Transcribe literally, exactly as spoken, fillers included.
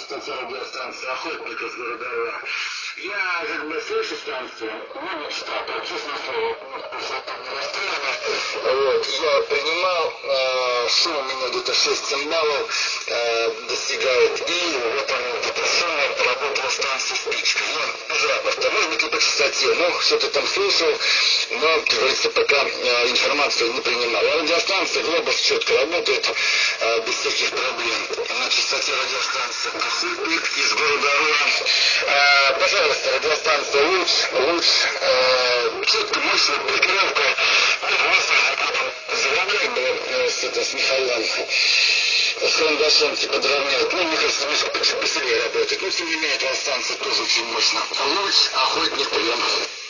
частоте радиостанции «Охотник» из города Орла. Я как бы слышу станцию, но частота, честное слово, частота не настроена. Вот, я принимал, э, шум у меня где-то шесть цимбалов э, достигает, и вот он где-то шумом работала станция «Спичка». Ну, без рапорта, может быть и по частоте, ну, что-то там слышал, но, как говорится, пока э, информацию не принимал. А радиостанция «Глобус» четко работает, э, без всяких проблем. На частоте радиостанции «Охотник» из города Орла. Э, пожалуйста, радиостанция «Луч», «Луч», э, четко, мощно, блокировка. Заравнять было э, с, это, с Михаилом, с карандашом, типа дровнять. Ну, мне кажется, немножко посильнее работает. Но, тем не менее, радиостанция тоже очень мощно. «Луч», «Охотник», прием.